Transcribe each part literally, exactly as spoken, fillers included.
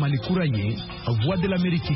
Malikura ye, Voix de l'Amérique.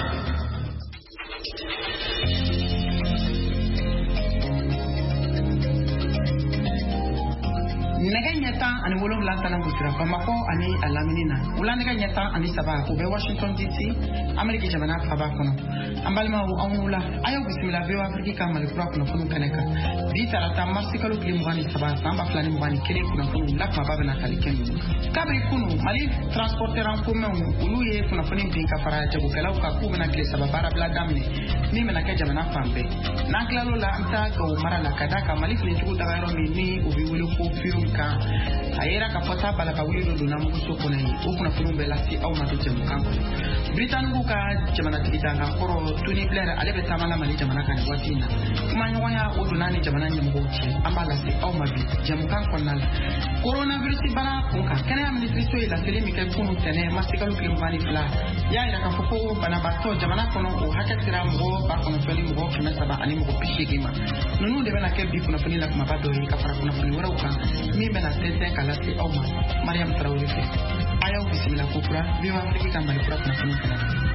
Nega nyata ani wolom lantana gutira Bamako ani alaminina ula nega nyata ani saba ko be Washington D C America jamana faba kono ambalma wu amula ayo bismillah be Afrika ka Malikura kono kono kaneka bi tarata marsikalo klimwani saba samba flani mwani kele kono kono lakma baba na kalikenu kabri kono Mali transporter en commun ulu ye kono foni binka fara jabu kala ka ku mena kle saba bara bla damne ni mena ka jamana fambe naklalo la anta ko mara la kadaka Mali fle tuku dagaro mi ni ubi wulu ko fiu ka ayera ka fata bala ka wuli do na mu so ko nay o kuna funu be lati aw ma to jëm kan Britannique ka jamana tigita ka koro tuni blair ale be tamala Mali jamana kan watina kuma nyoya o do nani jamana nyambo ci ambala si aw ma bi jëm kan ko nal coronavirus bala ko ka kana ministry so ila tele mi kan kunu tene masikalu klimani fla ya ira ka foko bana bato jamana kono o hakatira mo ba kono feli mo kuma saba ani mo pishigima nunu de bana ke bi kuna funi la kuma ba do ka fara kuna funi wara ka mi bena tete kala si Oma Mariam Traoré fe ayaw bismillah kokura bi wa Afrika ka Malikura na kunu kala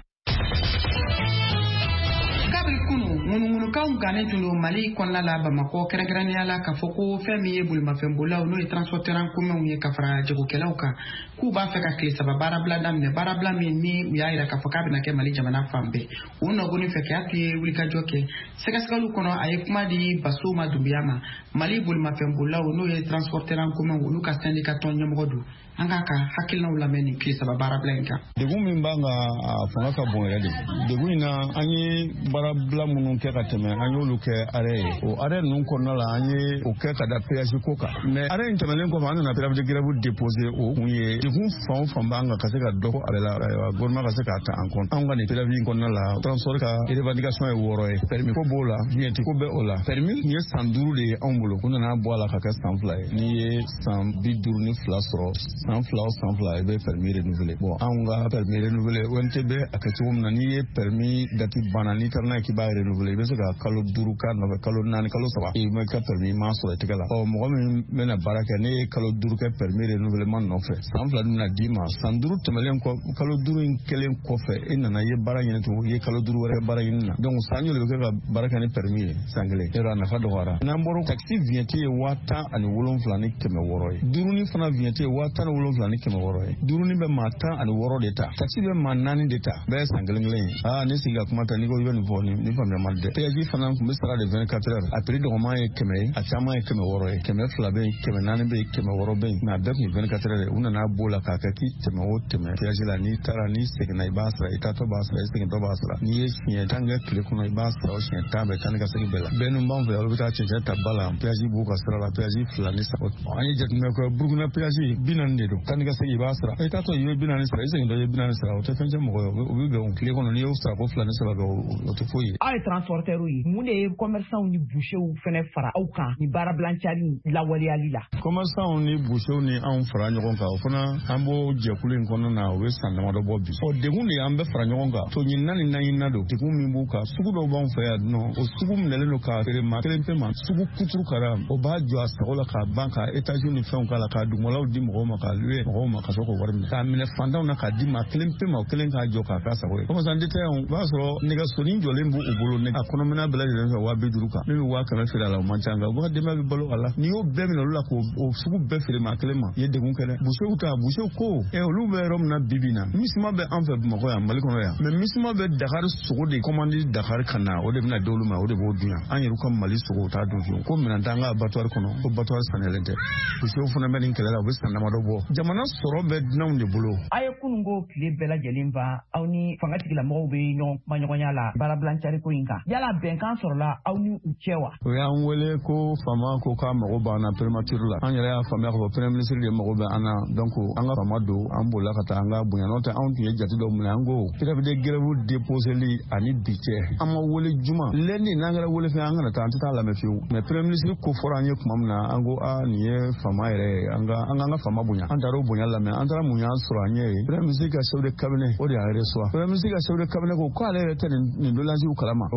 kabri kunu munu munu ka ngane tulo Mali konna la Bamako keregrani ala ka foko femi yebul mafembola no e transporter en commun ye ka fara jago kelauka ku ba fe ka klisa ba barabla damne barabla mi ni ya ira ka foka bina ke Mali jamana fambe uno goni fe ka ati wulika joke sekaskalu kono ay kuma di basuma dubiyama Mali bul mafembola no e transporter en commun ulu ka syndicat ton nyamodu anga ka hakilna ulameni klisa ba barabla nka de gumi mbanga fanga ka bon yade de guina anyi barabla munun ke ka teme anyo luke are o are nun ko nala anyi o ke ka da peaji koka me are intemelen ko fana na pera de grabu déposer o unye de gun fon fon banga ka se ka doko abela gorma ka se ka ta an kon anga ni pera vi ko nala transport ka revendication e woro e permis ko bola ni ti ko be ola permis ni sanduru de ambulo ko na bola ka ka sanfly ni sam bidur ni flasro sanfly sanfly be permis renouvelé bon anga permis renouvelé wonte be akati wum na ni permis dati banani tarna ki ba renouvelé be se ka kalo duru ka no kalo nani kalo saba e me ka permis ma so te kala o mo mi mena baraka ne kalo duru ka permis renouvelé man no fe sanfly na dima sanduru temelen ko kalo duru in kelen ko fe ina na ye bara yin to ye kalo duru wara bara yin na donc sanyo le ka baraka ne permis sangle era na fa do wara na mboro taxi vienti e wata ani wolon flani keme woro e duru ni fana vienti e wata na wolon flani keme woro e duru ni be mata ani woro de ta taxi be manani de ta be sangle nglen ah ni siga kuma ta ni ko yoni voni ni fa me malde te ji fana ko misara de vingt-quatre heures après de roman e keme a chama e keme woro e keme flabe keme nani be keme woro be na de vingt-quatre heures una na bola ka ka ki teme o teme te ji la ni tara ni signa ibasra ita to basra signa to basra ni ye sien tanga kile kuna ibasra o sien tabe tanga sigi bela benu mbambe o bita chenja tabala piaji bu ka sra la piaji flani sa ani jet me ko burguna piaji binan de do tanga sigi ibasra ita to yo binan sra signa do yo binan sra o te fenje mo o bi be on kile kono ni o sa ko flani sa ba o to foyi ay transporteur yi mu ne commerçant ni boucher ou fene fara au kan ni bara blanchari la wali alila commerçant ni boucher ni an fara nyogon ka o fana ambo je kulin kono na o san na do bobi o de gun ni ambe fara nyogon ka to nyin nani nani na do te gun mi bu ka sugu do ban fa ya no o sugu mnele no ka tere ma tere pema sugu kuturu kara o ba jo asagola ka banka etage ni fe on kala ka du mola di mo ma ka lue mo ma ka so ko warmi ka mine fanda na ka di ma kelen pema o kelen ka jo ka ka sa ko ko san de te on ba so ni ga so ni jo lembu ubulu ne akono mena bela de wa be duruka mi wa ka me fira la ma changa bo de ma bi bolo ala ni o be mi no la ko o sugu be fira ma kelen ma ye de gun kele bu so ka bu so ko e o lu be rom na bibina misma be en fait mo ko ya mali kono ya mais misma be Dakar sugu de commande Dakar kana o de na dolu ma o de bo dunya an yiru kam mali sugu ta do ko mina tanga batwar kono ko batwar sanelente bu so funa men kele la bu sanna ma do bo jamana soro be naw de bulo ay kunungo kile bela jelimba awni fangati la mo be no ma nyonya la bara blanchari ko inka yala benkan soro la awni uchewa o ya nwele ko fama ko ka mo ba na premature la an yara fama ko premier ministre de mo be ana donc an ga fama do an bola kata an ga bunya no ta an tuye jati do mun ango kira be de grevu déposer li ani biche amma wole juma lenni na ngara wole fe an ga ta ta la me fiu mais premier ministre ko fora nye kuma na ango a niye fama ere an ga an ga fama bunya an daro bunya la me an dara munya sura nye premier ministre ka chef de cabinet o de are so premier ministre ka chef de cabinet ko ko ale te ni do lanji u kalama o fama ka go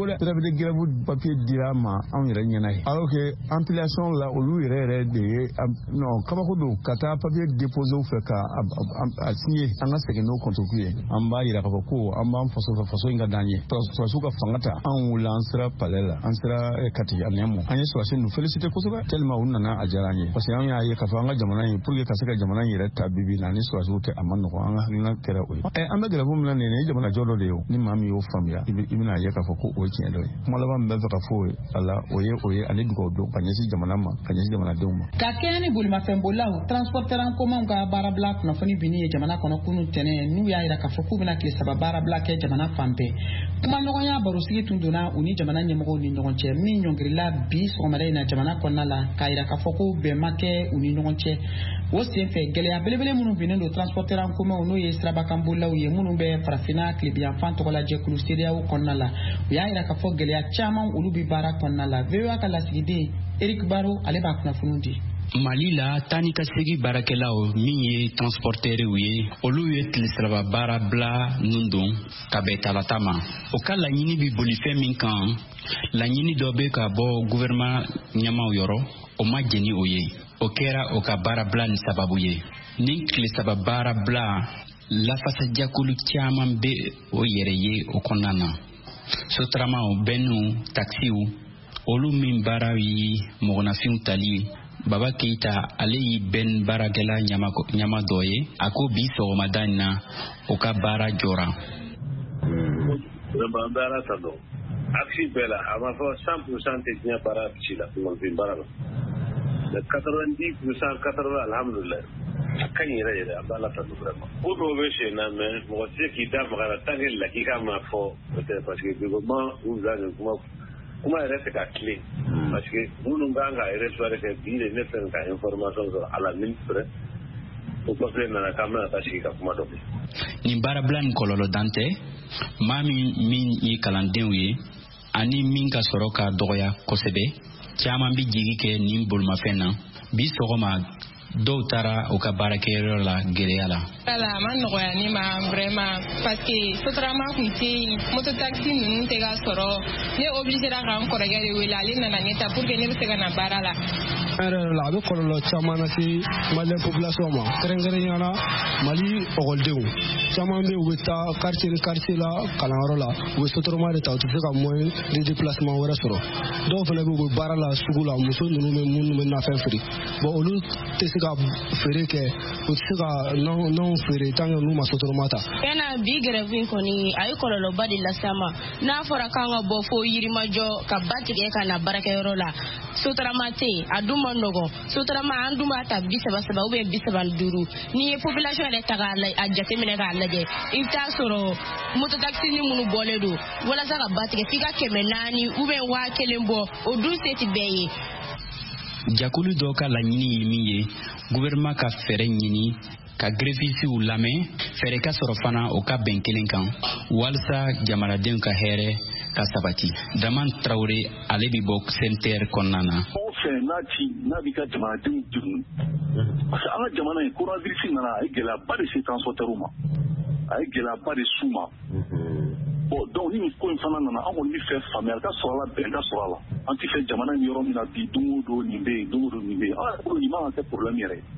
dɛ sira de grève papier dira ma an yɛrɛ ɲɛna ye alors que ampliation la olu yɛrɛ yɛrɛ de ye non kabako don ka taa papier déposer fɛ ka a signer an ka segin n'o contre ye an b'a yira k'a fɔ ko an b'an faso ka faso in ka d'an ye sɔrɔsiw ka fanga ta an wula an sera palais la an sera kati a nɛmu an ye sɔrɔsi ninnu félicité kosɛbɛ tellement u nana a diyara an ye parce que an y'a ye k'a fɔ an ka jamana in pour que ka se ka jamana in yɛrɛ ta bibi na ni sɔrɔsiw tɛ a ma nɔgɔn an ka hakilina kɛra o ye an bɛ grève min na nin ye jamana jɔ dɔ de ye ni maa min y'o faamuya i bɛna ye k'a fɔ ko o ye tiɲɛ dɔ ye kuma laban min bɛ fɛ ka fɔ a la o ye o ye ani dugawu don ka ɲɛsin jamana ma ka ɲɛsin jamanadenw ma ka kɛɲɛ ni bolimafɛnbolilaw transporteur en commun ka baarabila kunnafoni binni ye jamana kɔnɔ kunu tɛnɛ n'u y'a yira k'a fɔ k'u bɛna tile saba baarabila kɛ jamana fan bɛɛ kuma ɲɔgɔnya barosigi tun donna u ni jamana ɲɛmɔgɔw ni ɲɔgɔn cɛ min ɲɔngirila bi sɔgɔmada in na jamana kɔnɔna la k'a yira k'a fɔ ko bɛn ma kɛ u ni ɲɔgɔn cɛ o senfɛ gɛlɛya belebele minnu binnen don transporteur en commun n'o ye sirabakanbolilaw ye minnu bɛ farafinna tilebiyanfan tɔgɔ la jɛkulu C D E A O kɔnɔna la u y'a yira k'a fɔ gɛlɛya caman olu bi baara kɔnɔna la V O A ka lasigiden Eric Baro ale b'a kunnafoni di. Mali la tani ka segi baarakɛlaw min ye transporteurs ye olu ye tile saba baara bila nun don ka bɛn talata ma o ka laɲini bi bolifɛn min kan laɲini dɔ bɛ ka bɔ gouvernement ɲɛmaw yɔrɔ o ma jɛni o ye o kɛra o ka baara bila ni sababu ye ni tile saba baara bila lafasajakulu caman bɛ o yɛrɛ ye o kɔnɔna na sotaramaw bɛnnu taxiw olu min baara yi mɔgɔnafinw tali Baba Keita ale yi bɛn baarakɛla ɲama dɔ ye a ko bi sɔgɔmada in na o ka baara jɔra. Ban baara ta dɔn aksi bɛɛ la a ma fɔ cent pour cent tɛ diɲɛ baara ci la mɔgɔnfin baara la mais quatre-vingt-dix pour cent quatre-vingts alhamdulillah a ka ɲi yɛrɛ yɛrɛ a b'a la ta dɔn vraiment ko dɔw bɛ sen na mais mɔgɔ tɛ se k'i da maga la tant que lakika ma fɔ peut-être parce que gouvernement ou zan kuma kuma yɛrɛ tɛ ka tilen parce que minnu kan ka recevoir kɛ bi de ne fɛ ka information sɔrɔ à la minute près o kɔfɛ nana k'an bɛna taa sigi ka kuma dɔ kɛ. Nin baarabila nin kɔlɔlɔ dan tɛ maa min min ye kalandenw ye ani min ka sɔrɔ ka dɔgɔya kosɛbɛ caman bi jigi kɛ nin bolimafɛn na bi sɔgɔma dɔw taara u ka baarakɛyɔrɔ la gɛlɛya la. Ala a ma nɔgɔya ne ma vraiment parce que sotarama kun tɛ yen moto taxi ninnu tɛ ka sɔrɔ ne obligera ka n kɔrɔkɛ de wele ale nana ne ta pour que ne bɛ se ka na baara la. Yɛrɛ la a bɛ kɔlɔlɔ caman lase maliyɛn population ma kɛrɛnkɛrɛnnenya la Mali ɔkɔlidenw caman bɛ u bɛ taa quartier ni quartier la kalanyɔrɔ la u bɛ sotarama de ta u tɛ se ka moyen de déplacement wɛrɛ sɔrɔ dɔw fana bɛ u bɛ baara la sugu la muso ninnu bɛ minnu bɛ nafɛn feere bon olu tɛ se ka feere kɛ u tɛ se ka nanw feere tant que n'u ma sotarama ta. Yana bi grève in kɔni a ye kɔlɔlɔba de lase a ma n'a fɔra k'an ka bɔ fo Yirimajɔ ka ba tigɛ ka na baarakɛyɔrɔ la sotarama tɛ yen a dun ma nɔgɔn sotarama an dun b'a ta bi saba saba ou bien bi saba ni duuru n'i ye population yɛrɛ ta k'a jateminɛ k'a lajɛ i bɛ taa sɔrɔ moto taxi ni minnu bɔlen don walasa ka ba tigɛ f'i ka kɛmɛ naani ou bien waa kelen bɔ o dun se tɛ bɛɛ ye. Jakulu dɔw ka laɲini ye min ye gouvernement ka fɛɛrɛ ɲini ka greffisiw lamɛn fɛɛrɛ ka sɔrɔ fana o ka bɛn kelen kan walasa jamanadenw ka hɛrɛ ka sabati. Daman Traoré ale bi bɔ C N T R kɔnɔna na. Fɛn n'a ci n'a b'i ka jamanadenw dun parce que an ka jamana in coronavirus nana a ye gɛlɛyaba de se transporteurs ma a ye gɛlɛyaba de s'u ma bon donc ni nin ko in fana nana an kɔni bɛ fɛ faamuyali ka sɔrɔ a la bɛn ka sɔrɔ a la an tɛ fɛ jamana in yɔrɔ min na bi don o don nin bɛ yen don o don nin bɛ yen an yɛrɛ bolo nin man kan kɛ problème yɛrɛ ye.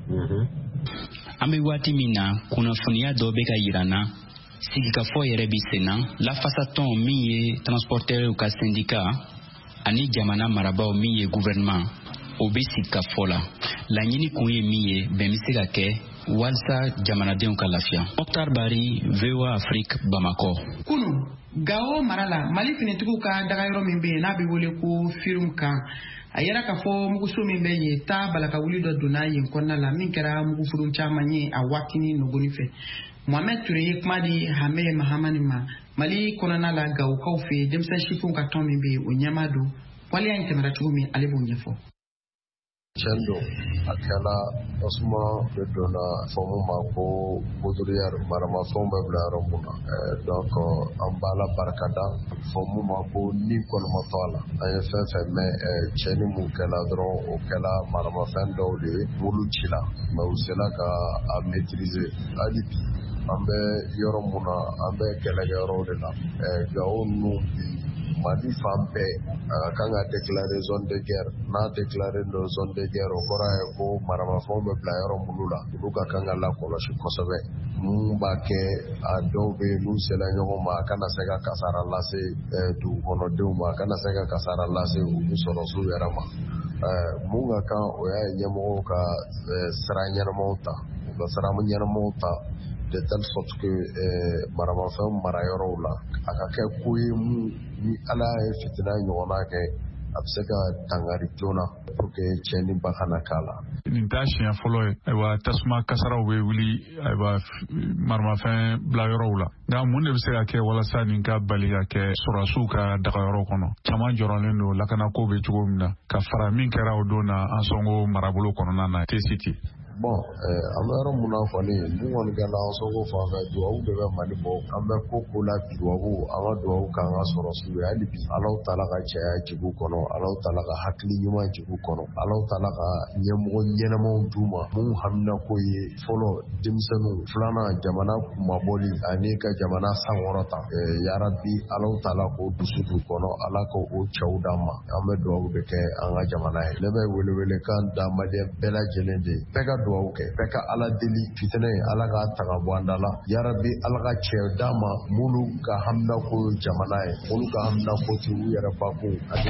An bɛ waati min na kunnafoniya dɔ bɛ ka yira n na sigikafɔ yɛrɛ bi sen na lafasatɔn min ye transporteurs ka syndicat ani jamana marabaaw min ye gouvernement o bɛ sigikafɔ la laɲini kun ye min ye bɛn bɛ se ka kɛ walasa jamanadenw ka lafiya. Mokhtar Bari, V O A Afrique, Bamako. Kunu Gao mara la Mali finitigiw ka dagayɔrɔ min bɛ yen n'a bɛ wele ko firum kan a yɛrɛ k'a fɔ muguso min bɛ yen taa balaka wuli dɔ donna yen kɔnɔna la min kɛra mugufuru caman ye a waatini nɔgɔni fɛ. Mohamed Ture ye kuma di Hamɛ Mahamani ma Mali kɔnɔna la Gawokaw fɛ denmisɛn sifinw ka tɔn min bɛ yen o ɲɛma don waleya in tɛmɛra cogo min ale b'o ɲɛfɔ. Tiɲɛ don a kɛla tasuma de donna fɔmu ma ko Baudrillard maramafɛnw bɛ bila yɔrɔ mun na donc an b'a la barikada fɔmu ma ko ni kɔni ma to a la an ye fɛn fɛn mɛn cɛnni mun kɛla dɔrɔn o kɛla maramafɛn dɔw de ye mulu ci la mais u sela ka a maîtriser hali bi an bɛ yɔrɔ mun na an bɛ kɛlɛkɛyɔrɔw de la Gao ninnu bi Mali fan bɛɛ a ka kan ka déclarer zone de guerre n'a déclarer no zone de guerre o kɔrɔ ye ko maramafɛnw bɛ bila yɔrɔ minnu la olu ka kan ka lakɔlɔsi kosɛbɛ mun b'a kɛ a dɔw bɛ yen n'u sela ɲɔgɔn ma a kana se ka kasara lase dugukɔnɔdenw ma a kana se ka kasara lase olu sɔrɔsiw yɛrɛ ma mun ka kan o y'a ye ɲɛmɔgɔw ka sira ɲɛnamaw ta u ka sira ɲɛnamaw ta de telle sorte que maramafɛn mara yɔrɔw la a ka kɛ ko ye mun ni Ala ye fitina ɲɔgɔnna kɛ a bɛ se ka tangari joona pour que tiɲɛniba kana k'a la. Nin t'a siɲɛ fɔlɔ ye ayiwa tasuma kasaraw bɛ wuli ayiwa maramafɛn bila yɔrɔw la nka mun de bɛ se ka kɛ walasa nin ka bali ka kɛ sɔrɔdasiw ka daga yɔrɔ kɔnɔ caman jɔrɔlen don lakanako bɛ cogo min na ka fara min kɛra o don na an sɔngo marabolo kɔnɔna na T C T. Bon, an bɛ yɔrɔ mun na kɔni mun kɔni kɛra an sɔngo fan fɛ duwawu de bɛ Mali bɔ an bɛ ko ko la duwawu an ka duwawu k'an ka sɔrɔsiw ye hali bi Alahu Taala ka caya jigiw kɔnɔ Alahu Taala ka hakili ɲuman jigiw kɔnɔ Alahu Taala ka ɲɛmɔgɔ ɲɛnamaw d'u ma mun hamina ko ye fɔlɔ denmisɛnninw filanan jamana kumabɔli ani ka jamana sankɔrɔta yarabi Alahu Taala k'o dusu d'u kɔnɔ Ala k'o cɛw d'an ma an bɛ duwawu de kɛ an ka jamana ye ne bɛ welewele kan da Maliyɛn bɛɛ lajɛlen de bɛɛ ka duwawu kɛ bɛɛ ka Ala deli fitinɛ Ala k'a ta ka bɔ an da la yarabi Ala ka cɛ d'a ma minnu ka hamina ko jamana ye olu ka hamina ko ti u yɛrɛ bakun ani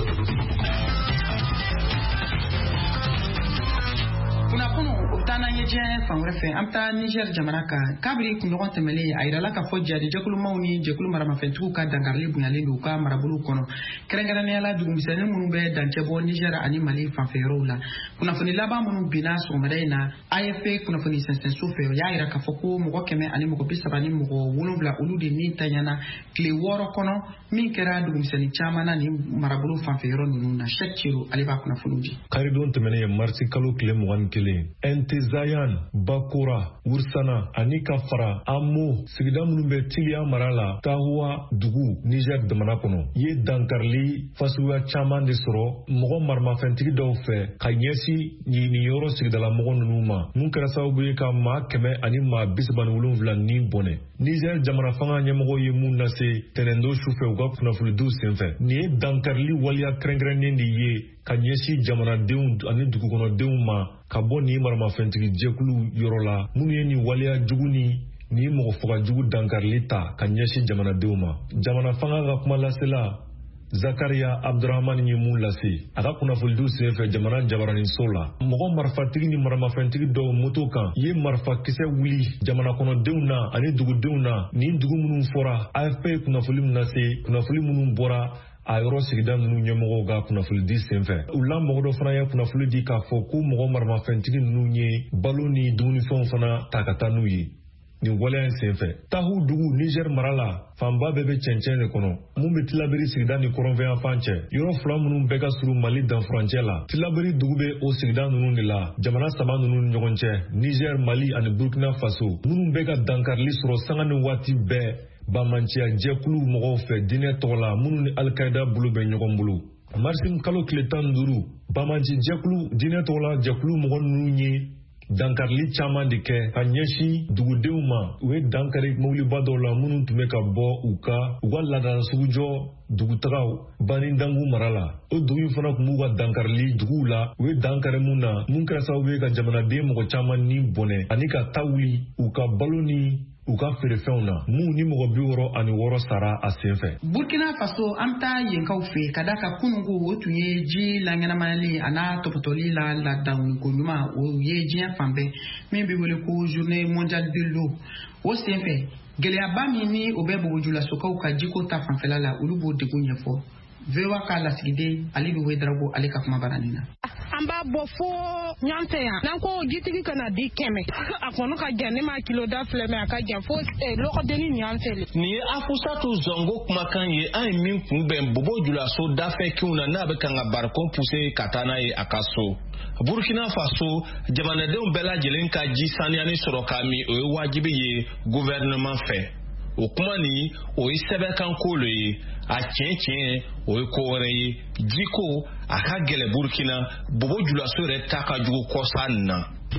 kunnafoni o bɛ taa n'an ye diɲɛ fan wɛrɛ fɛ an bɛ taa Niger jamana kan kabiri kunɲɔgɔn tɛmɛlen a yirala k'a fɔ jadi jɛkulumaw ni jɛkulu maramafɛntigiw ka dankarili bonyalen don u ka marabolo kɔnɔ kɛrɛnkɛrɛnnenya la dugumisɛnnin minnu bɛ dancɛ bɔ Niger ani Mali fanfɛyɔrɔw la kunnafoni laban minnu binna sɔgɔmada in na A F P kunnafoni sɛnsɛnso fɛ o y'a yira k'a fɔ ko mɔgɔ kɛmɛ ani mɔgɔ bi saba ni mɔgɔ wolonwula olu de ni tanyana tile wɔɔrɔ kɔnɔ min kɛra dugumisɛnnin caman na ni marabolo fanfɛyɔrɔ ninnu na Cheikh Thilo ale b'a kunnafoni di. Karidon tɛmɛnen ye marisi kalo tile mugan ni kelen Ntezayan, Bakura, Wursana ani ka fara Amo sigida minnu bɛ Tiliya mara la Tahuwa dugu Niger jamana kɔnɔ ye dankarili fasuguya caman de sɔrɔ mɔgɔ maramafɛntigi dɔw fɛ ka ɲɛsin nin yɔrɔ sigidala mɔgɔ ninnu ma mun kɛra sababu ye ka maa kɛmɛ ani maa bi saba ni wolonwula ni bɔnɛ Niger jamana fanga ɲɛmɔgɔ ye mun lase tɛnɛndo sufɛ u ka kunnafonidiw senfɛ nin ye dankarili waliya kɛrɛnkɛrɛnnen de ye ka ɲɛsin jamanadenw ani dugukɔnɔdenw ma ka bɔ nin maramafɛntigi jɛkulu yɔrɔ la minnu ye nin waliya jugu ni ni mɔgɔ faga jugu dankarili ta ka ɲɛsin jamanadenw ma jamana fanga ka kuma lasela Zakaria Abdurrahman ye mun lase a ka kunnafonidiw senfɛ jamana jabaraninso la mɔgɔ marifatigi ni maramafɛntigi dɔw moto kan ye marifakisɛ wuli jamana kɔnɔdenw na ani dugudenw na nin dugu minnu fɔra A F P ye kunnafoni min lase kunnafoni minnu bɔra a yɔrɔ sigida ninnu ɲɛmɔgɔw ka kunnafoni di senfɛ u la mɔgɔ dɔ fana ye kunnafoni di k'a fɔ ko mɔgɔ maramafɛntigi ninnu ye balo ni dumunifɛnw fana ta ka taa n'u ye nin waleya in senfɛ Tahu dugu Niger mara la fanba bɛɛ bɛ cɛncɛn de kɔnɔ mun bɛ Tilaberi sigida ni kɔrɔnfɛn fan cɛ yɔrɔ fila minnu bɛɛ ka surun Mali danfurancɛ la Tilaberi dugu bɛ o sigida ninnu de la jamana saba ninnu ni ɲɔgɔn cɛ Niger Mali ani Burkina Faso minnu bɛ ka dankarili sɔrɔ sanga ni waati bɛɛ bamanciya jɛkulu mɔgɔw fɛ diinɛ tɔgɔ la minnu ni Al-Qaida bolo bɛ ɲɔgɔn bolo marisi kalo tile tan ni duuru bamanci jɛkulu diinɛ tɔgɔ la jɛkulu mɔgɔ ninnu ye dankarili caman de kɛ ka ɲɛsin dugudenw ma u ye dankari mobiliba dɔw la minnu tun bɛ ka bɔ u ka u ka laadala sugujɔ dugutagaw Banindangu mara la o dugu in fana tun b'u ka dankarili duguw la u ye dankari mun na mun kɛra sababu ye ka jamanaden mɔgɔ caman ni bɔnɛ ani ka taa wuli u ka balo ni u ka feerefɛnw na mun ni mɔgɔ bi wɔɔrɔ ani wɔɔrɔ sara a senfɛ. Burkina Faso an taa yenkaw fɛ ka da ka kununko o tun ye ji laɲɛnamayali a n'a tɔpɔtɔli la ladamuniko ɲuman o ye diɲɛ fan bɛɛ min bɛ wele ko journée mondiale de l'eau o senfɛ gɛlɛyaba min ni o bɛ bogojulasokaw ka jiko ta fanfɛla la olu b'o degun ɲɛfɔ V O A ka lasigiden ale bɛ Wederago ale ka kuma baranin na. An b'a bɔ fo ɲɔn fɛ yan n'an ko jitigi kana di kɛmɛ a kɔni ka jan ne ma kilo da filɛ mɛ a ka jan fo lɔgɔdenni ɲɔn fɛ. Nin ye Afusatu Zongo kumakan ye an ye min kunbɛn bobojulaso dafɛkinw na n'a bɛ kan ka barikon pousse ka taa n'a ye a ka so. Burkina Faso jamanadenw bɛɛ lajɛlen ka ji saniyani sɔrɔ k'a min o ye wajibi ye gouvernement fɛ. O kuma ni o ye sɛbɛnkanko le ye a tiɲɛ tiɲɛ o ye ko wɛrɛ ye jiko a ka gɛlɛ Burkina bobojulaso yɛrɛ ta ka jugu kɔsa nin na.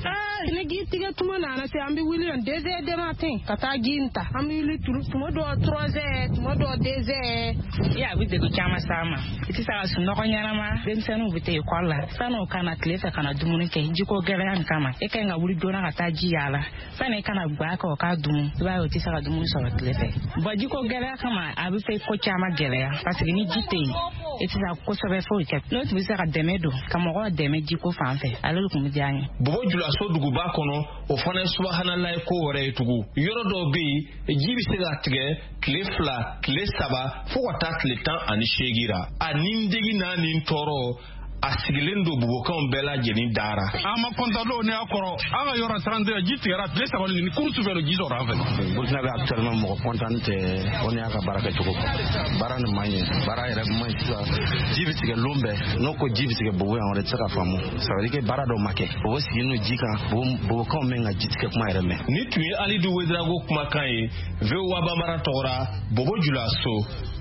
ne gi tigɛ tuma nana se an bɛ wuli yan deux heures du matin ka taa ji in ta an bɛ wuli tuma dɔ trois heures tuma dɔ deux heures. Ya a bɛ degun caman s'a ma i tɛ se ka sunɔgɔ ɲɛnama denmisɛnninw bɛ taa ekɔli la san'o kana tile fɛ kana dumuni kɛ jiko gɛlɛya nin kama e ka ɲi ka wuli joona ka taa ji yaala sanni e kana gbaa kɛ o k'a dumu i b'a ye o tɛ se ka dumuni sɔrɔ tile fɛ bɔn jiko gɛlɛya kama a bɛ fɛ ko caman gɛlɛya parce que ni ji tɛ yen e tɛ se ka kosɛbɛ foyi kɛ n'o tun bɛ se ka dɛmɛ don ka mɔgɔw dɛmɛ jiko fan fɛ ale de tun bɛ diya n ye. Bobo Julaso duguba kɔnɔ o fana ye subahana ye ko wɛrɛ ye tugun yɔrɔ dɔw bɛ yen ji bɛ se ka tigɛ tile fila tile saba fo ka taa tile tan ani seegin ra a ni degi n'a ni tɔɔrɔ a sigilen don bubokanw bɛɛ lajɛlen dara. An ma kɔntan n'o ni a kɔrɔ an ka yɔrɔ trente ji tigɛra tile saba ni kursu fɛ ji sɔrɔ an fɛ. Burkina bɛ actuellement mɔgɔ kɔntan tɛ o ni y'a ka baara kɛcogo baara nin man ɲɛ baara yɛrɛ man ɲi sisan ji bɛ tigɛ lon bɛɛ n'o ko ji bɛ tigɛ bobo yan o de tɛ se ka faamu ça veut dire que baara dɔ ma kɛ bobo sigilen don ji kan bobokanw mɛn ka ji tigɛ kuma yɛrɛ mɛn. Ni tun ye Alidu Wedrago kumakan ye V O A Bambara tɔgɔra Bobo Julaso.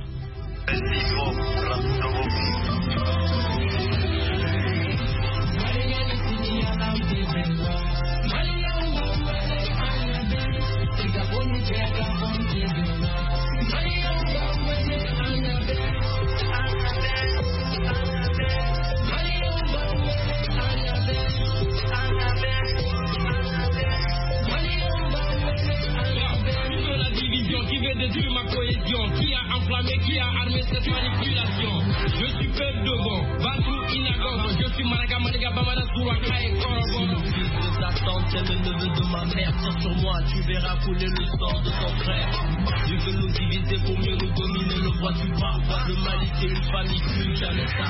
Détruire ma cohésion, qui a enflammé, qui a armé cette manipulation. Je suis peuple de bon, Batou Inagogo, je suis Maraga Maliga Bamada Souraka et Koroboro. Le fils de Satan, c'est le neveu de ma mère. Tire sur moi, tu verras couler le sang de ton frère. Tu veux nous diviser pour mieux nous dominer, le vois-tu pas? Le Mali, c'est une famille, plus jamais ça.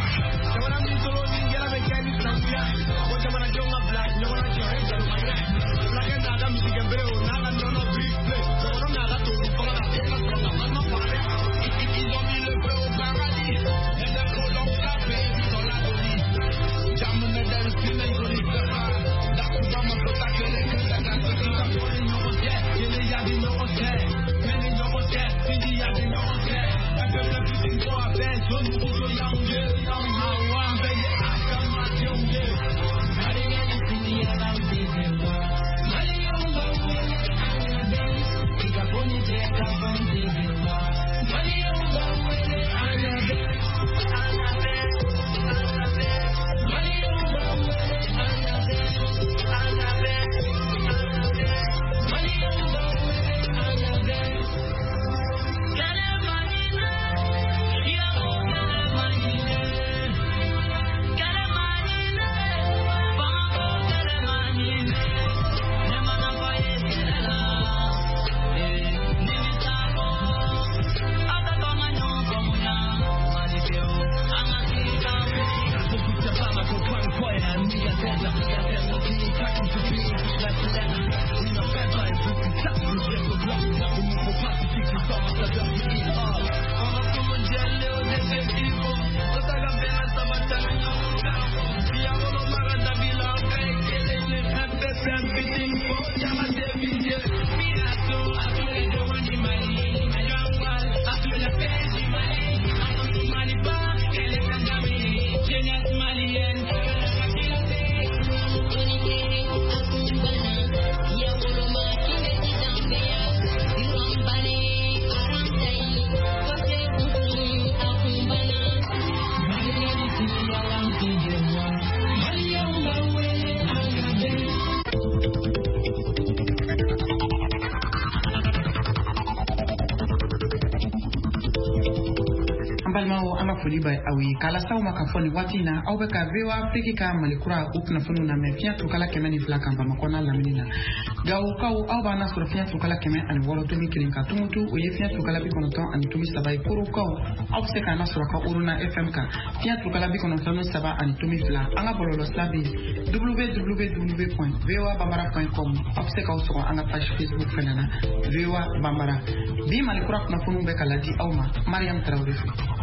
foli ba aw ye kala saw ma ka fɔ nin waati na aw bɛ ka V O A Afrique ka malikura o kunnafoniw na mɛ fiɲɛ tukala kɛmɛ ni fila kan Bamakɔ n'a lamini na Gawukaw aw b'an lasɔrɔ fiɲɛ tukala kɛmɛ ani wɔɔrɔ tomi kelen ka Tumutu o ye fiɲɛ tukala bi kɔnɔntɔn ani tomi saba ye Korokaw aw bɛ se k'an lasɔrɔ ka Uruna F M kan fiɲɛ tukala bi kɔnɔntɔn ni saba ani tomi fila an ka bɔlɔlɔ sira bɛ w w w point v o a bambara point com aw bɛ se k'aw sɔrɔ an ka page Facebook fɛnɛ na V O A Bambara bi malikura kunnafoniw bɛ ka ladi aw ma Mariam Tarawele fɛ.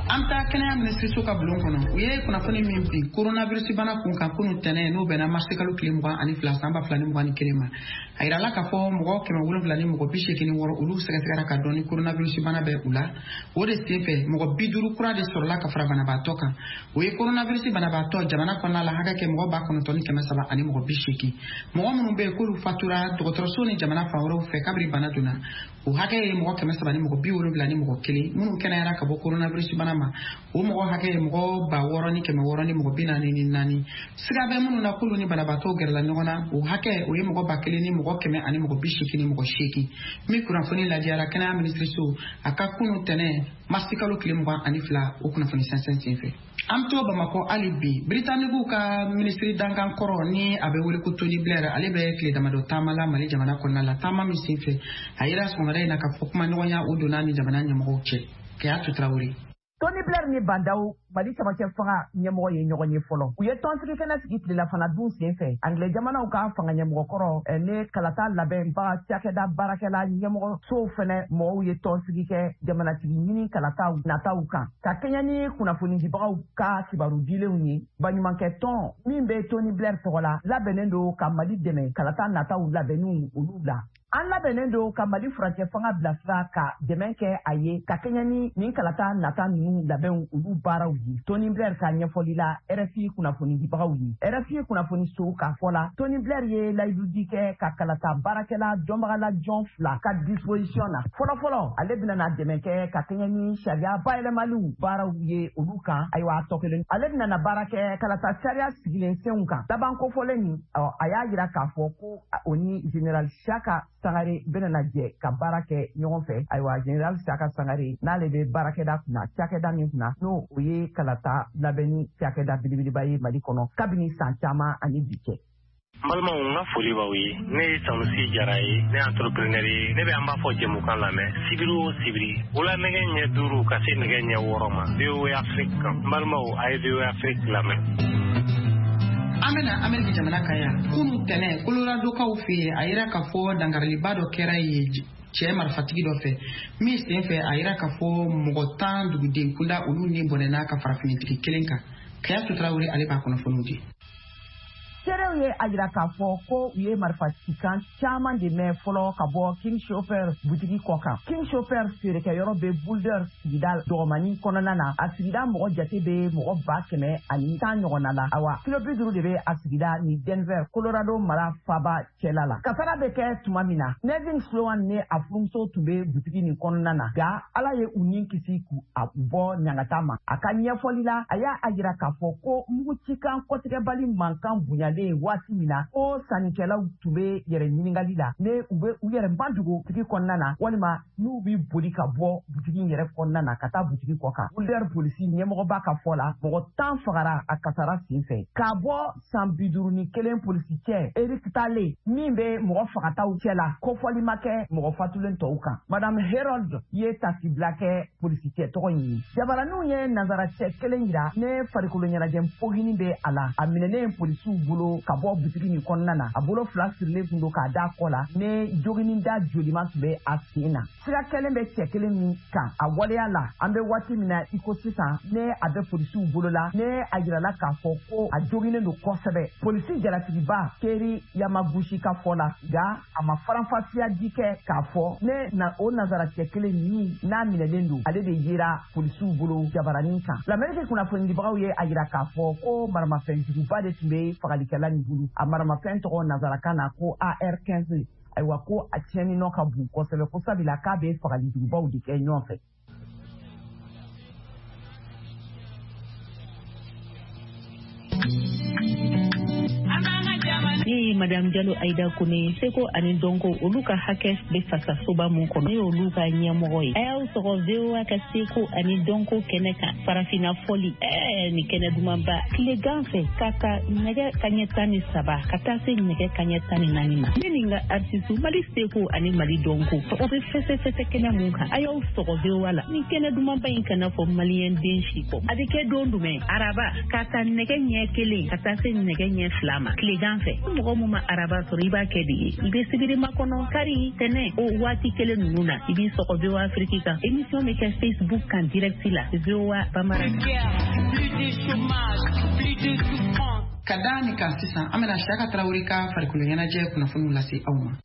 anta kɛnɛya ministre ka bulon kɔnɔ u ye kunnafoni min bi coronavirus bana kun kan kunu tɛnɛ n'o bɛnna marsi kalo tile mugan ani fila san ba fila ni mugan ni kelen ma a yirala k'a fɔ mɔgɔ kɛmɛ wolonwula ni mɔgɔ bi seegin ni wɔɔrɔ olu sɛgɛsɛgɛra ka dɔn ni coronavirus bana bɛ u la o de sen fɛ mɔgɔ bi duuru kura de sɔrɔla ka fara banabaatɔ kan o ye coronavirus banabaatɔ jamana kɔnɔna la hakɛ kɛ mɔgɔ ba kɔnɔntɔn ni kɛmɛ saba ani mɔgɔ bi seegin mɔgɔ minnu bɛ yen k'olu fatura dɔgɔtɔrɔso ni jamana fan wɛrɛw fɛ kabiri bana donna o hakɛ ye mɔgɔ kɛmɛ saba ni mɔgɔ bi wolonwula ni mɔgɔ kelen minnu kɛnɛyara ka bɔ coronavirus bana ma o mɔgɔ hakɛ ye mɔgɔ ba wɔɔrɔ ni kɛmɛ wɔɔrɔ ni mɔgɔ bi naani ni naani siga bɛ minnu na k'olu ni banabaatɔw gɛrɛla ɲɔgɔn na o hakɛ o ye mɔgɔ ba kelen ni mɔgɔ kɛmɛ ani mɔgɔ bi seegin ni mɔgɔ seegin min kunnafoni ladiyara kɛnɛya minisiriso a ka kunu tɛnɛ marsi kalo tile mugan ani fila o kunnafoni sɛnsɛn sen fɛ an to bamakɔ hali bi britanigiw ka minisiri dankan kɔrɔ ni a bɛ wele ko Tony Blair ale bɛ tile damadɔ taama la Mali jamana kɔnɔna la taama min sen fɛ a yira sɔgɔmada in na ka fɔ kuma ɲɔgɔnya o donna ni jamana ɲɛmɔgɔw cɛ Kayatu Traoré. Tony Blair ni Bandaw Mali camancɛ fanga ɲɛmɔgɔ ye ɲɔgɔn ye fɔlɔ u ye tɔnsigi kɛnɛ sigi tilela fana dun sen fɛ Anglais jamanaw ka fanga ɲɛmɔgɔ kɔrɔ ne kalata labɛnbaga cakɛda baarakɛla ɲɛmɔgɔ sow fɛnɛ mɔgɔw ye tɔnsigi kɛ jamanatigi ɲini kalataw nataw kan ka kɛɲɛ ni kunnafonidibagaw ka kibaru dilenw ye baɲumankɛ tɔn min bɛ Tony Blair tɔgɔ la labɛnnen don ka Mali dɛmɛ kalata nataw labɛnniw olu la an labɛnnen don ka Mali furancɛ fanga bilasira ka dɛmɛ kɛ a ye ka kɛɲɛ ni nin kalata nata ninnu labɛnw olu baaraw ye Tony Blair ka ɲɛfɔli la R F I kunnafonidibagaw ye R F I kunnafoni so k'a fɔ la Tony Blair ye layidudi kɛ ka kalata baarakɛla dɔnbagala jɔn fila ka disposition na fɔlɔfɔlɔ ale bɛna dɛmɛ kɛ ka kɛɲɛ ni sariya bayɛlɛmaliw baaraw ye olu kan ayiwa a tɔ kelen ale bɛna baara kɛ kalata sariya sigilen senw kan laban kofɔlen nin a y'a yira k'a fɔ ko o ni General Saka Sangare bɛna jɛ ka baara kɛ ɲɔgɔn fɛ ayiwa General Saka Sangare n'ale bɛ baarakɛda kunna cakɛda min kunna n'o o ye kalata labɛnni cakɛda belebeleba ye Mali kɔnɔ kabini san caman ani bi cɛ. N balimaw n ka foli b'aw ye ne ye Sanusi Jara ye ne ye entrepreneur ye ne bɛ an b'a fɔ jɛmukan lamɛn sibiri o sibiri wula nɛgɛ ɲɛ duuru ka se nɛgɛ ɲɛ wɔɔrɔ ma V O A Afrique kan n balimaw a ye V O A Afrique lamɛn. an bɛna Amérique jamana kan yan kunu tɛnɛ Coloradokaw fɛ yen a yira k'a fɔ dangariliba dɔ kɛra ye cɛ marifatigi dɔ fɛ min sen fɛ a yira k'a fɔ mɔgɔ tan duguden kunda olu ni bɔnɛna ka farafinitigi kelen kan Kayatu Traoré ale b'a kunnafoniw di. Serew ye a yira k'a fɔ ko u ye marifatikan caman de mɛn fɔlɔ ka bɔ King Chauffeur butigi kɔ kan. King Chauffeur feerekɛyɔrɔ bɛ Boulder sigida dɔgɔmani kɔnɔna na a sigida mɔgɔ jate bɛ mɔgɔ ba kɛmɛ ani tan ɲɔgɔnna la awa kilo bi duuru de bɛ a sigida ni Denver Colorado mara faba cɛla la. Kasara bɛ kɛ tuma min na Nevin Sloan ni a furumuso tun bɛ butigi nin kɔnɔna na nka Ala ye u ni kisi k'u a bɔ ɲangata ma a ka ɲɛfɔli la a y'a a yira k'a fɔ ko mugucikan kɔtigɛbali mankan bonya waati min na ko sannikɛlaw tun bɛ yɛrɛ ɲiningali la ne u bɛ u yɛrɛ bandugu butigi kɔnɔna na walima n'u bɛ boli ka bɔ butigi yɛrɛ kɔnɔna na ka taa butigi kɔ kan Boulder polisi ɲɛmɔgɔba ka fɔ la mɔgɔ tan fagara a kasara sen fɛ k'a bɔ san bi duuru ni kelen polisi cɛ Eric Tale min bɛ mɔgɔ fagataw cɛ la kofɔli ma kɛ mɔgɔ fatulen tɔw kan Madame Herold ye tasibila kɛ polisi cɛ tɔgɔ ɲini jabaraninw ye nanzara cɛ kelen yira ne farikolo ɲɛnajɛ pogini bɛ a la a minɛnen polisiw bolo ka bɔ butigi nin kɔnɔna na a bolo fila sirilen tun don k'a da kɔ la ne joginin da joliman tun bɛ a sen na sira kelen bɛ cɛ kelen min kan a waleya la an bɛ waati min na i ko sisan ne a bɛ polisiw bolo la ne a yirala k'a fɔ ko a joginen don kosɛbɛ polisi jalatigiba Keri Yamaguchi ka fɔ la nka a ma faranfasiya di kɛ k'a fɔ ne na o nanzara cɛ kelen min n'a minɛlen don ale de yera polisiw bolo jabaranin kan l'Amérique kunnafonidibagaw ye a yira k'a fɔ ko maramafɛnjuguba de tun bɛ fagalikɛla nin bolo a maramafɛn tɔgɔ nanzarakan na ko A R quinze ayiwa ko a tiɲɛni nɔ ka bon kosɛbɛ ko sabula k'a bɛ fagalijugubaw de kɛ ɲɔgɔn fɛ. Ne ye Madame Diallo Aïda Kone seko ani donko olu ka hakɛ bɛ fasa soba mun kɔnɔ ne y'olu ka ɲɛmɔgɔ ye a y'aw sɔgɔ V O A ka seko ani donko kɛnɛ kan farafinna fɔli ɛɛ ni kɛnɛ dumanba tilegan fɛ k'a ka nɛgɛ kaɲɛ tan ni saba ka taa se nɛgɛ kaɲɛ tan ni naani ma ne ni n ka artiste Mali seko ani Mali donko tɔgɔ bɛ fɛsɛfɛsɛ kɛnɛ mun kan a y'aw sɔgɔ V O A la ni kɛnɛ dumanba in kana fɔ maliyɛn den si kɔ a bɛ kɛ don jumɛn araba k'a ta nɛgɛ ɲɛ kelen ka taa se nɛgɛ ɲɛ fila ma tilegan fɛ mɔgɔ mun ma araba sɔrɔ i b'a kɛ de ye i bɛ sibiri makɔnɔ kari tɛnɛ o waati kelen ninnu na i b'i sɔgɔ V O A Afrique kan émission bɛ kɛ Facebook kan direct la V O A Bamara. Ka da ni kan sisan an bɛna Siyaka Tarawele ka farikolo ɲɛnajɛ kunnafoniw lase aw ma.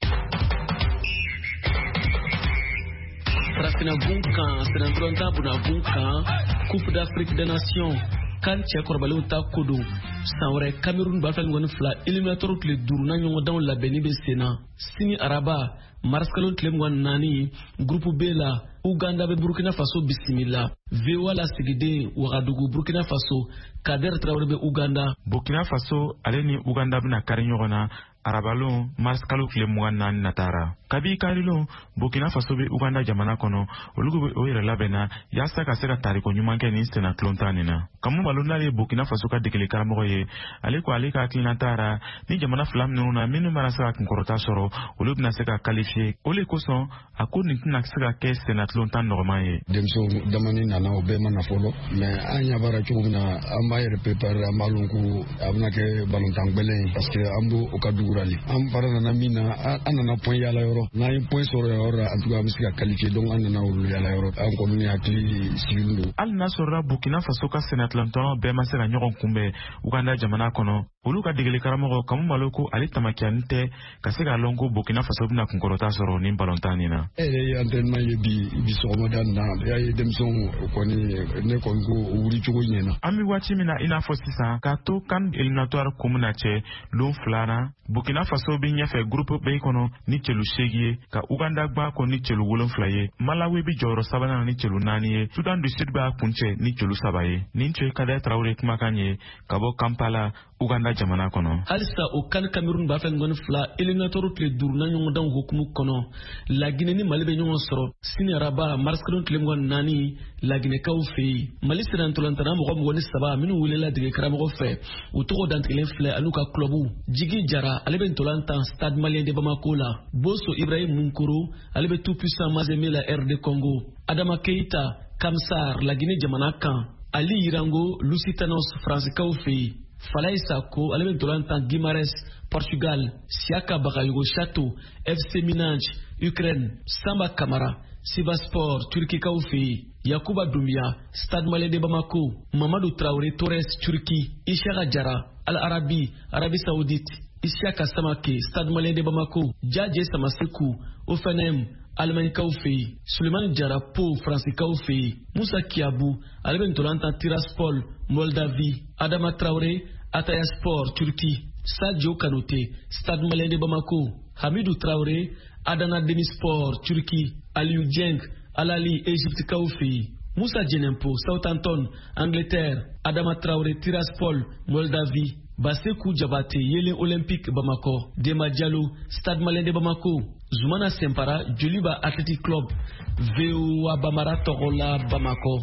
Farafina bun kan sɛnɛdɔrɔnta buna bun kan Coupe d'Afrique des Nations kan cɛ kɔrɔbalenw ta ko don san wɛrɛ Cameroun b'a fɛ ŋɔni fila éliminatoire tile duuru na ɲɔgɔndanw labɛnni bɛ sen na sini araba mars kalo tile mugan naani groupe B la Uganda bɛ Burkina Faso bisimila V O A lasigiden Wagadugu Burkina Faso Kader Traoré bɛ Uganda. Burkina Faso ale ni Uganda bɛna kari ɲɔgɔn na arabalon mars kalo tile mugan naani natara kabi karilon Burkina Faso bɛ Uganda jamana kɔnɔ olu bɛ o yɛrɛ labɛnna yaasa ka se ka tariko ɲuman kɛ nin sena kilontan nin na kamu balonale Burkina Faso ka degeli karamɔgɔ ye ale ko ale ka hakilina taara ni jamana fila minnu na minnu mana se ka kunkɔrɔta sɔrɔ olu bɛna se ka qualifier o le kosɔn a ko nin tɛna se ka kɛ sena kilontan nɔgɔman ye. Denmuso damani nana o bɛɛ mana fɔlɔ mais an ɲa baara cogo min na an b'a yɛrɛ préparer an b'a lɔn ko a bɛna kɛ balontan gbɛlɛn parce que an b'o o ka dugurali an baara nana min na an nana point yala yɔrɔ n'an ye point sɔrɔ yɔrɔ la en tout cas an bɛ se ka qualifier donc an nana olu yala yɔrɔ an kɔni ni hakili sigilen don. hali n'a sɔrɔla Burkina Faso ka sena kilontan bɛɛ ma se ka ɲɔgɔn kunbɛn Uganda jamana kɔnɔ olu ka degeli karamɔgɔ Kamu Malo ko ale tamakiyani tɛ ka se ka lɔn ko Burkina Faso bɛna kunkɔrɔta sɔrɔ nin balontan nin na. e yɛrɛ ye entraînement ye bi bi sɔgɔmada nin na y'a ye denmisɛnw kɔni ne kɔni ko o wuli cogo ɲɛna. an bɛ waati min na i n'a fɔ sisan k'a to kan éliminatoire ko min na cɛ lon filanan Burkina Faso bɛ ɲɛfɛ groupe B kɔnɔ ni cɛlu seegin ye ka Uganda gba ko ni cɛlu wolonfila ye Malawi bɛ jɔyɔrɔ sabanan ni cɛlu naani ye Sudan du Sud b'a kuncɛ ni cɛlu saba ye nin tun ye Kader Traoré kumakan ye ka bɔ Kampala Uganda jamana kɔnɔ. halisa o kan Cameroun b'a fɛ ŋɔni fila éliminatoire tile duuru na ɲɔgɔndanw hukumu kɔnɔ La Guinée ni Mali bɛ ɲɔgɔn sɔrɔ sini araba mars kalo tile mugan naani La Guinée-kaw fɛ yen Mali sera ntolantana mɔgɔ mugan ni saba minnu welela dege karamɔgɔ fɛ u tɔgɔ dantigɛlen filɛ an'u ka clubu Jigi Jara ale bɛ ntolantan Stade Malien de Bamako la Boso Ibrahim Munkoro ale bɛ tout puissant Mazembe la R D Congo Adama Keita Kamsar La Guinée jamana kan Ali Irango Lusitanos Fransikaw fɛ yen Falaye Sako ale bɛ ntolantan Guimares Portugal Siaka Bagayogo Chateau F C Minange Ukraine Samba Kamara Sivaspor Turki kaw fɛ yen Yakuba Doumbia Stade Malien de Bamako Mamadou Traoré Torres Turki Ishaka Jara Al Arabi Arabie Saoudite Isiaka Samake Stade Malien de Bamako Djadje Samasekou Ofenem Allemagne kaw fɛ yen Suleiman Jara Po France kaw fɛ yen Moussa Kiabou ale bɛ ntolantan Tiraspol Moldavie Adama Traoré Atayaspor Turki Sadio Kanoté Stade Malien de Bamako Hamidou Traoré Adana Demispor Turki Aliou Dieng Alali Égypte kaw fɛ yen Moussa Djenempo Southampton Angleterre Adama Traoré Tiraspol Moldavie Basekou Diabaté Yelen Olympique Bamako Dema Diallo Stade Malien de Bamako Zoumana Sempara Joliba Athletic Club V O A Bamara Togola Bamako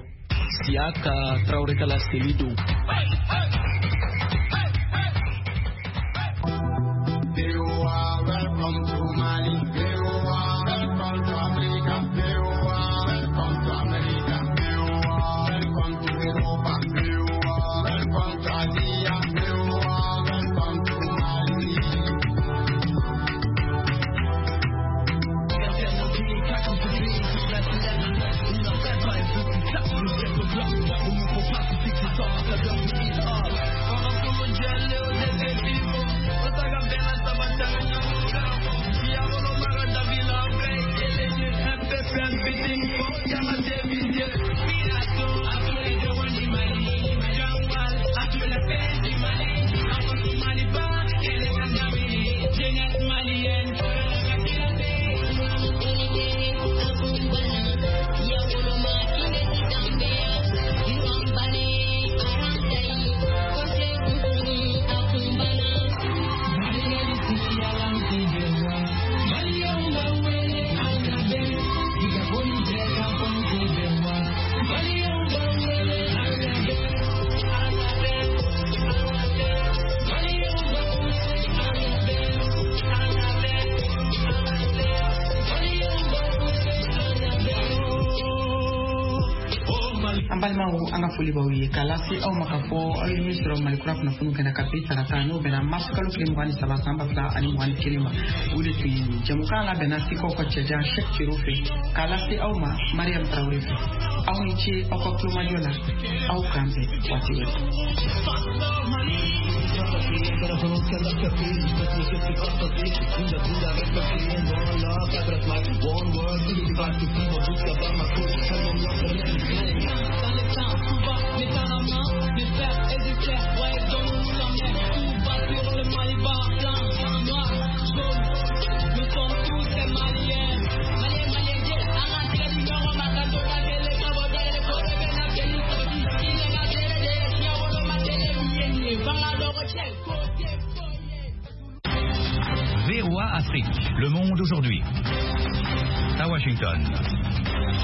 Siaka Traoré Kala Selido. Welcome to Mali, V O A, welcome to Africa, V O A, welcome to America, V O A, welcome to Europa, V O A, welcome to Asia, V O A, welcome to Mali. an balimaw an ka foli b'aw ye k'a lase aw ma k'a fɔ aw ye min sɔrɔ malikura kunnafoniw kɛnɛ ka bi tarata n'o bɛnna mars kalo tile mugan ni saba san ba fila ani mugan ni kelen ma o de tun ye nin jamukan labɛnna sikaw ka cɛjan Cheick Thierno fɛ k'a lase aw ma Mariam Traoré fɛ aw ni ce aw ka kulomajɔ la aw k'an bɛn waati wɛrɛ. V O A Afrique, le monde aujourd'hui. À Washington.